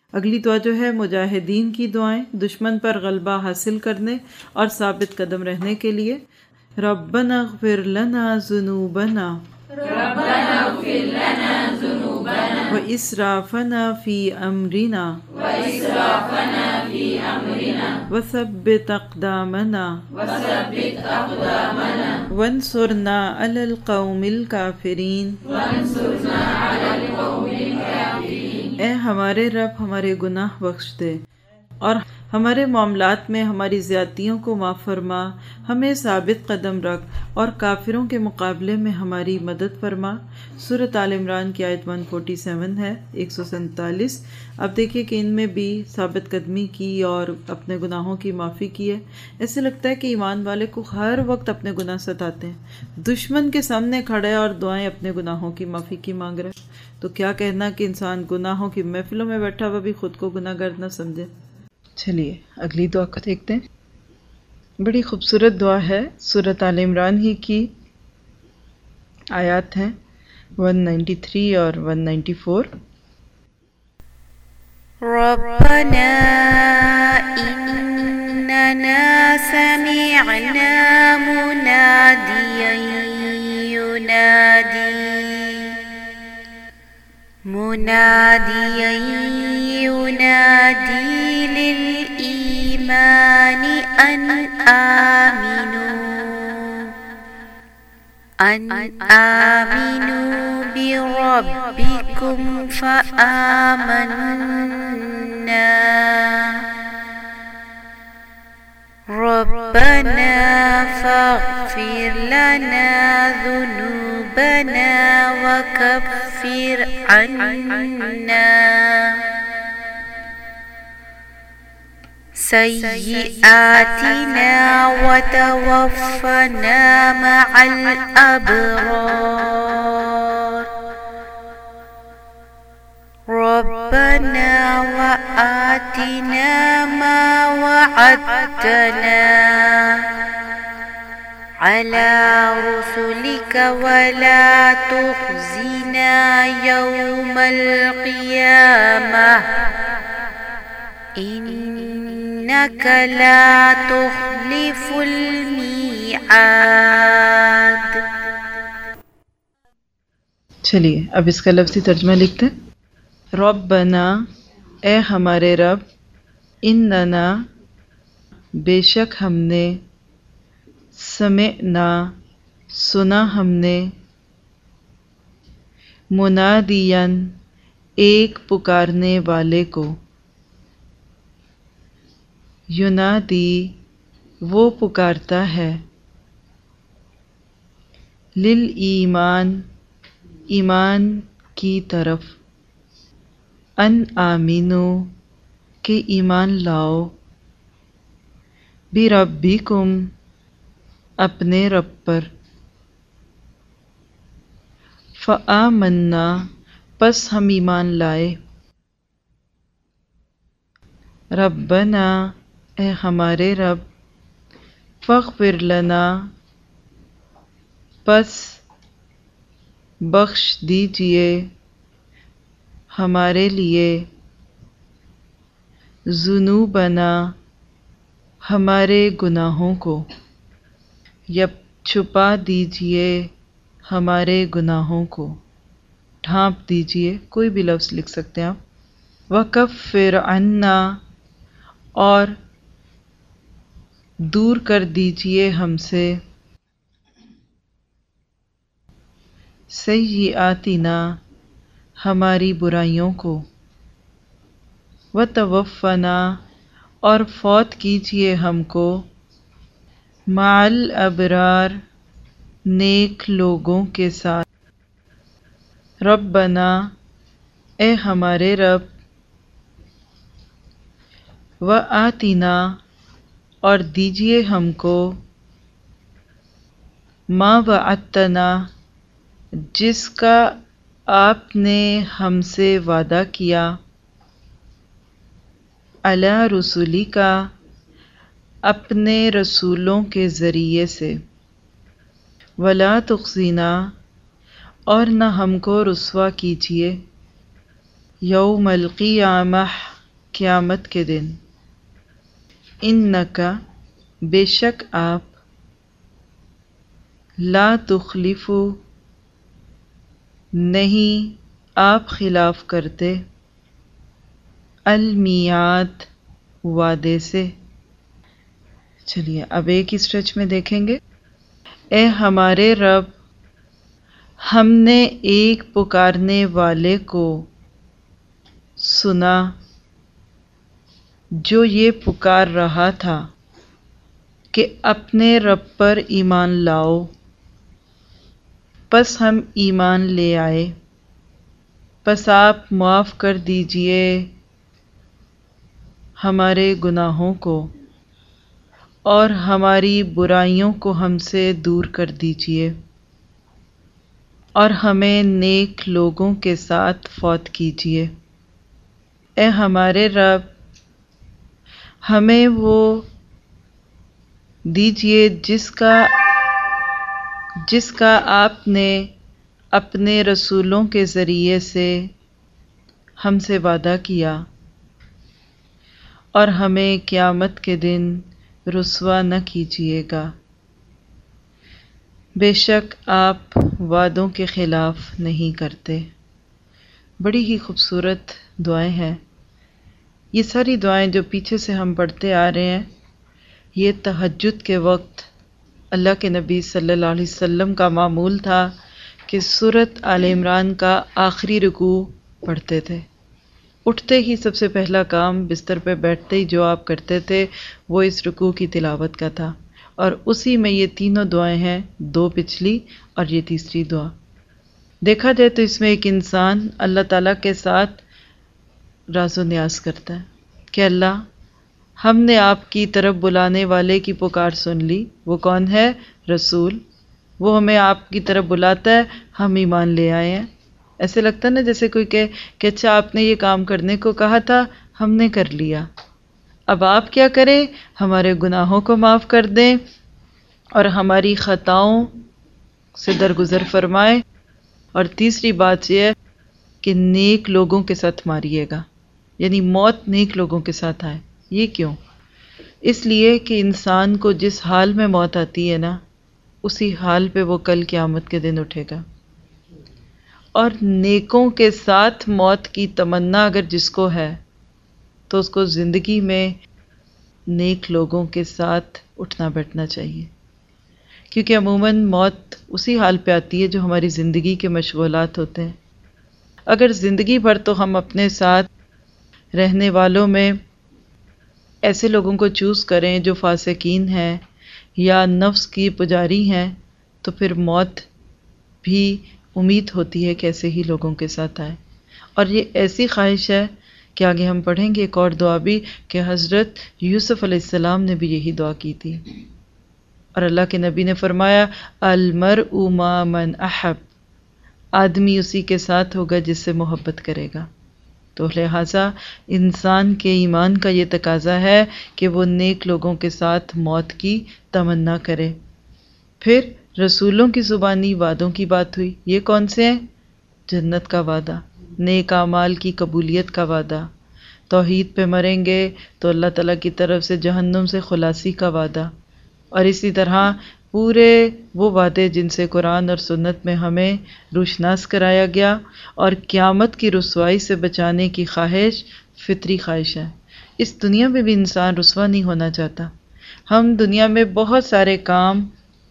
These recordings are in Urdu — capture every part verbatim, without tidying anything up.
اگلی دعا جو ہے مجاہدین کی دعائیں، دشمن پر غلبہ حاصل کرنے اور ثابت قدم رہنے کے لیے۔ ربنا اغفر لنا ذنوبنا ربنا اغفر لنا ذنوبنا وإسرافنا في أمرنا وإسرافنا في أمرنا وثبت أقدامنا وثبت أقدامنا وانصرنا على القوم الكافرين۔ وانصرنا على القوم الكافرين۔ اے ہمارے رب ہمارے گناہ بخش دے اور ہمارے معاملات میں ہماری زیادتیوں کو معاف فرما، ہمیں ثابت قدم رکھ اور کافروں کے مقابلے میں ہماری مدد فرما۔ سورۃ آل عمران کی آیت ایک سو سینتالیس ہے، ایک سو سینتالیس۔ اب دیکھیے کہ ان میں بھی ثابت قدمی کی اور اپنے گناہوں کی معافی کی ہے۔ ایسے لگتا ہے کہ ایمان والے کو ہر وقت اپنے گناہ ستاتے ہیں، دشمن کے سامنے کھڑے اور دعائیں اپنے گناہوں کی معافی کی مانگ رہے، تو کیا کہنا کہ انسان گناہوں کی محفلوں میں بیٹھا ہوا بھی خود کو گناہ گر نہ سمجھے۔ چلیے اگلی دعا کو دیکھتے ہیں۔ بڑی خوبصورت دعا ہے، سورۃ آل عمران ہی کی آیات ہیں ایک سو ترانوے اور ایک سو چورانوے۔ ربنا إننا سمعنا مناديا ينادي مناديا ينادي للإيمان أن آمنوا أن آمنوا بربكم فآمنا ربنا فاغفر لنا ذنوبنا وكفر عنا سيئاتنا وتوفنا مع الأبرار ربنا وآتنا ما وعدتنا على رسلك ولا تخزنا يوم القيامة إنك لا تخلف الميعاد۔ چلیے اب اس کا لفظی ترجمہ لکھتے ہیں۔ ربنا اے ہمارے رب، اننا بے شک ہم نے، سمعنا سنا ہم نے، منادیاً ایک پکارنے والے کو، ینادی وہ پکارتا ہے، للایمان ایمان کی طرف، ان آمینو کہ ایمان لاؤ، بربکم اپنے رب پر، فآمنا پس ہم ایمان لائے، ربنا اے ہمارے رب، فاغفر لنا پس بخش دیجئے ہمارے لیے، ذنوبنا ہمارے گناہوں کو، یا چھپا دیجئے ہمارے گناہوں کو، ڈھانپ دیجئے، کوئی بھی لفظ لکھ سکتے ہیں آپ، وکفر عنا اور دور کر دیجئے ہم سے، سیئاتنا ہماری برائیوں کو، وتوفنا اور فوت کیجئے ہم کو، مع الابرار نیک لوگوں کے ساتھ، ربنا اے ہمارے رب، وآتنا اور دیجئے ہم کو، ما وعدتنا جس کا آپ نے ہم سے وعدہ کیا، علی رسولی کا اپنے رسولوں کے ذریعے سے، ولا تخزینا اور نہ ہم کو رسوا کیجیے، یوم القیامہ قیامت کے دن، انکا بے شک آپ، لا تخلفو نہیں آپ خلاف کرتے، المیعاد وعدے سے۔ چلیے اب ایک ہی اسٹریچ میں دیکھیں گے۔ اے ہمارے رب، ہم نے ایک پکارنے والے کو سنا جو یہ پکار رہا تھا کہ اپنے رب پر ایمان لاؤ، پس ہم ایمان لے آئے، پس آپ معاف کر دیجئے ہمارے گناہوں کو اور ہماری برائیوں کو ہم سے دور کر دیجئے، اور ہمیں نیک لوگوں کے ساتھ فوت کیجئے۔ اے ہمارے رب، ہمیں وہ دیجئے جس کا جس کا آپ نے اپنے رسولوں کے ذریعے سے ہم سے وعدہ کیا، اور ہمیں قیامت کے دن رسوا نہ کیجیے گا، بے شک آپ وعدوں کے خلاف نہیں کرتے۔ بڑی ہی خوبصورت دعائیں ہیں یہ ساری دعائیں جو پیچھے سے ہم پڑھتے آ رہے ہیں۔ یہ تہجد کے وقت اللہ کے نبی صلی اللہ علیہ وسلم کا معمول تھا کہ سورۃ آل عمران کا آخری رکوع پڑھتے تھے۔ اٹھتے ہی سب سے پہلا کام بستر پہ بیٹھتے ہی جو آپ کرتے تھے وہ اس رکوع کی تلاوت کا تھا، اور اسی میں یہ تینوں دعائیں ہیں، دو پچھلی اور یہ تیسری دعا۔ دیکھا جائے تو اس میں ایک انسان اللہ تعالیٰ کے ساتھ راز و نیاز کرتا ہے کہ اللہ، ہم نے آپ کی طرف بلانے والے کی پکار سن لی۔ وہ کون ہے؟ رسول۔ وہ ہمیں آپ کی طرف بلاتا ہے، ہم ایمان لے آئے ہیں۔ ایسے لگتا ہے نا جیسے کوئی کہے کہ اچھا آپ نے یہ کام کرنے کو کہا تھا، ہم نے کر لیا، اب آپ کیا کریں؟ ہمارے گناہوں کو معاف کر دیں اور ہماری خطاؤں سے درگزر فرمائے، اور تیسری بات یہ ہے کہ نیک لوگوں کے ساتھ ماریے گا، یعنی موت نیک لوگوں کے ساتھ آئے۔ یہ کیوں؟ اس لیے کہ انسان کو جس حال میں موت آتی ہے نا، اسی حال پہ وہ کل قیامت کے دن اٹھے گا۔ اور نیکوں کے ساتھ موت کی تمنا اگر جس کو ہے تو اس کو زندگی میں نیک لوگوں کے ساتھ اٹھنا بیٹھنا چاہیے، کیونکہ عموماً موت اسی حال پہ آتی ہے جو ہماری زندگی کے مشغولات ہوتے ہیں۔ اگر زندگی بھر تو ہم اپنے ساتھ رہنے والوں میں ایسے لوگوں کو چوز کریں جو فاسقین ہیں یا نفس کی پجاری ہیں، تو پھر موت بھی امید ہوتی ہے کہ ایسے ہی لوگوں کے ساتھ آئے۔ اور یہ ایسی خواہش ہے کہ آگے ہم پڑھیں گے ایک اور دعا بھی کہ حضرت یوسف علیہ السلام نے بھی یہی دعا کی تھی، اور اللہ کے نبی نے فرمایا المرء مع من احب، آدمی اسی کے ساتھ ہوگا جس سے محبت کرے گا۔ تو لہٰذا انسان کے ایمان کا یہ تقاضا ہے کہ وہ نیک لوگوں کے ساتھ موت کی تمنا کرے۔ پھر رسولوں کی زبانی وعدوں کی بات ہوئی، یہ کون سے ہیں؟ جنت کا وعدہ، نیک اعمال کی قبولیت کا وعدہ، توحید پہ مریں گے تو اللہ تعالیٰ کی طرف سے جہنم سے خلاصی کا وعدہ، اور اسی طرح پورے وہ وعدے جن سے قرآن اور سنت میں ہمیں روشناس کرایا گیا، اور قیامت کی رسوائی سے بچانے کی خواہش فطری خواہش ہے۔ اس دنیا میں بھی انسان رسوا نہیں ہونا چاہتا۔ ہم دنیا میں بہت سارے کام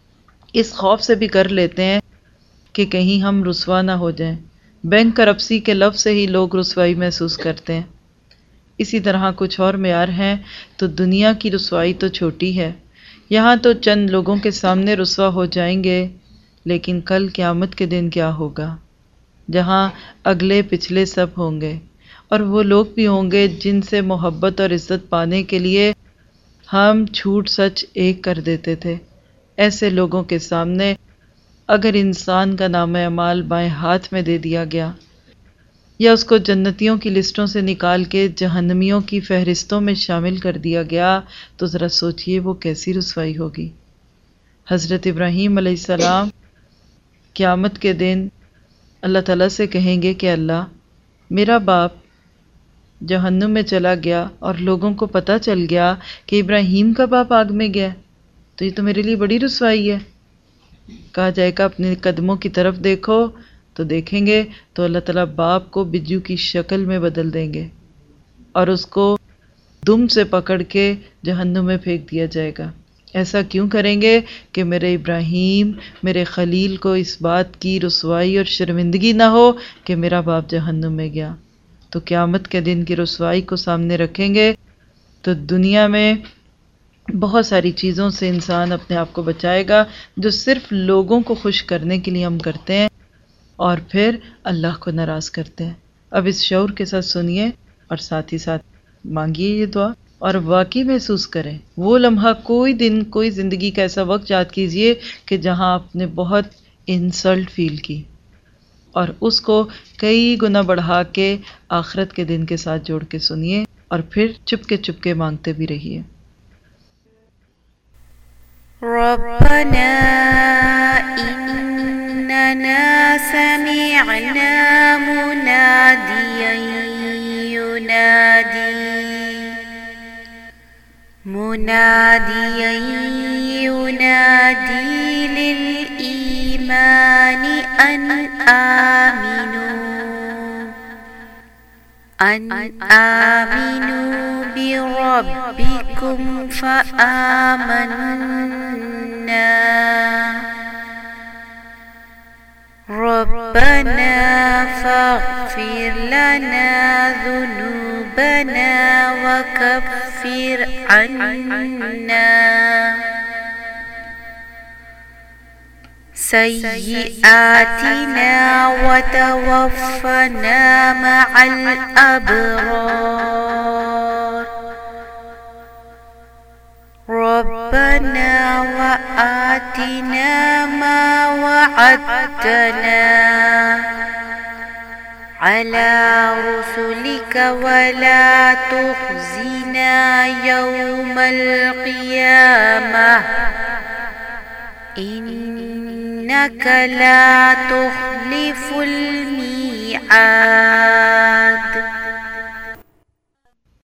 اس خوف سے بھی کر لیتے ہیں کہ کہیں ہم رسوا نہ ہو جائیں۔ بینک کرپسی کے لفظ سے ہی لوگ رسوائی محسوس کرتے ہیں۔ اسی طرح کچھ اور معیار ہیں، تو دنیا کی رسوائی تو چھوٹی ہے، یہاں تو چند لوگوں کے سامنے رسوا ہو جائیں گے، لیکن کل قیامت کے دن کیا ہوگا، جہاں اگلے پچھلے سب ہوں گے، اور وہ لوگ بھی ہوں گے جن سے محبت اور عزت پانے کے لیے ہم جھوٹ سچ ایک کر دیتے تھے۔ ایسے لوگوں کے سامنے اگر انسان کا نام اعمال بائیں ہاتھ میں دے دیا گیا، یا اس کو جنتیوں کی لسٹوں سے نکال کے جہنمیوں کی فہرستوں میں شامل کر دیا گیا، تو ذرا سوچئے وہ کیسی رسوائی ہوگی۔ حضرت ابراہیم علیہ السلام قیامت کے دن اللہ تعالیٰ سے کہیں گے کہ اللہ، میرا باپ جہنم میں چلا گیا اور لوگوں کو پتہ چل گیا کہ ابراہیم کا باپ آگ میں گیا تو یہ تو میرے لیے بڑی رسوائی ہے۔ کہا جائے گا اپنے قدموں کی طرف دیکھو تو دیکھیں گے تو اللہ تعالیٰ باپ کو بجو کی شکل میں بدل دیں گے اور اس کو دم سے پکڑ کے جہنم میں پھینک دیا جائے گا۔ ایسا کیوں کریں گے کہ میرے ابراہیم میرے خلیل کو اس بات کی رسوائی اور شرمندگی نہ ہو کہ میرا باپ جہنم میں گیا۔ تو قیامت کے دن کی رسوائی کو سامنے رکھیں گے تو دنیا میں بہت ساری چیزوں سے انسان اپنے آپ کو بچائے گا جو صرف لوگوں کو خوش کرنے کے لیے ہم کرتے ہیں اور پھر اللہ کو ناراض کرتے ہیں۔ اب اس شعور کے ساتھ سنیے اور ساتھ ہی ساتھ مانگیے یہ دعا اور واقعی محسوس کریں وہ لمحہ، کوئی دن کوئی زندگی کا ایسا وقت یاد کیجئے کہ جہاں آپ نے بہت انسلٹ فیل کی اور اس کو کئی گنا بڑھا کے آخرت کے دن کے ساتھ جوڑ کے سنیے اور پھر چپکے چپکے مانگتے بھی رہیے۔ ربنا إننا سمعنا مناديا ينادي مناديا ينادي للإيمان أن آمنوا أن آمنوا بربكم فآمنا ربنا فاغفر لنا ذنوبنا وكفر عنا سيئاتنا وتوفنا مع الأبرار ربنا وآتنا ما وعدتنا على رسلك ولا تخزنا يوم القيامة إنك لا تخلف الميعاد